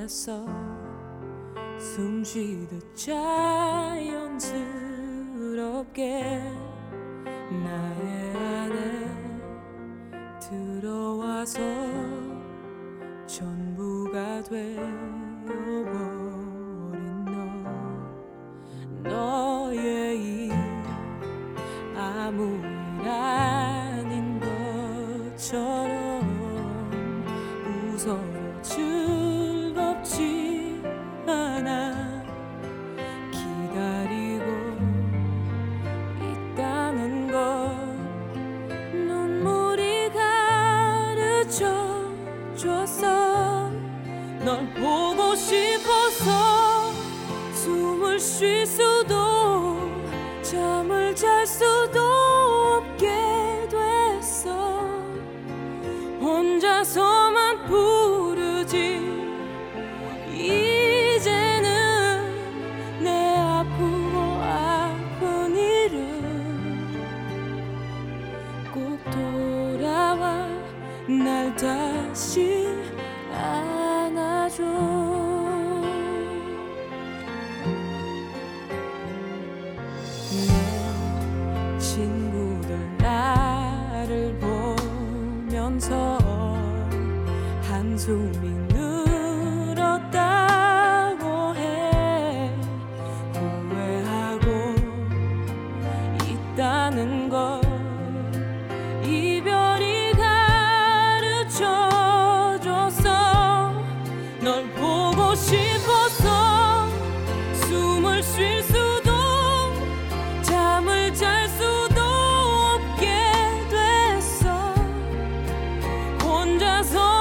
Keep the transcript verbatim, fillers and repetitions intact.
됐어. 숨 쉬듯 자연스럽게 나의 안에 들어와서 전부가 되어버린 너. 너의 이 아무 일 아닌 것처럼 웃어도 즐겁지 않아. 기다리고 있다는 걸 눈물이 가르쳐 줬어. 널 보고 싶어서 숨을 쉴 수도 잠을 잘 수도 없게 됐어. 혼자서만 부르지. 이제는 내 아프고 아픈 일은 꼭 돌아와 날 다시 안아줘. 내 친구들 나를 보면서 한숨이 늘었다고 해. 후회하고 있다는 걸 이별이 가르쳐 줬어. 널 보고 싶어서 숨을 쉴 수도 잠을 잘 수도 없게 됐어. 혼자서